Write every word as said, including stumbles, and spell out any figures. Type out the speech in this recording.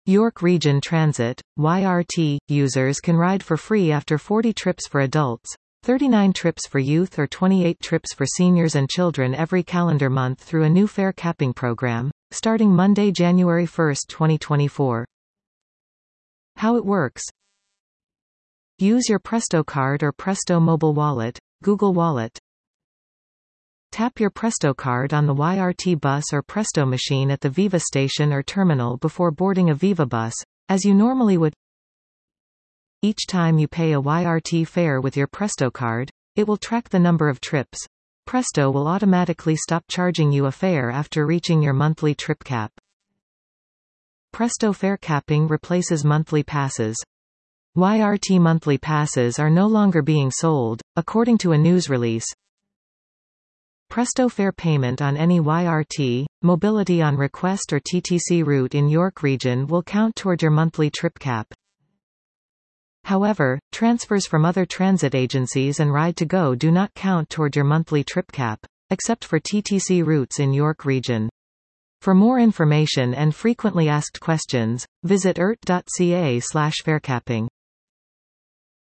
York Region Transit, Y R T, users can ride for free after forty trips for adults, thirty-nine trips for youth or twenty-eight trips for seniors and children every calendar month through a new fare capping program, starting Monday, January first, twenty twenty-four. How it works. Use your Presto card or Presto mobile wallet, Google Wallet. Tap your Presto card on the Y R T bus or Presto machine at the Viva station or terminal before boarding a Viva bus, as you normally would. Each time you pay a Y R T fare with your Presto card, it will track the number of trips. Presto will automatically stop charging you a fare after reaching your monthly trip cap. Presto fare capping replaces monthly passes. Y R T monthly passes are no longer being sold, according to a news release. Presto fare payment on any Y R T, Mobility on Request or T T C route in York Region will count toward your monthly trip cap. However, transfers from other transit agencies and Ride to Go do not count toward your monthly trip cap, except for T T C routes in York Region. For more information and frequently asked questions, visit I R T dot C A slash farecapping.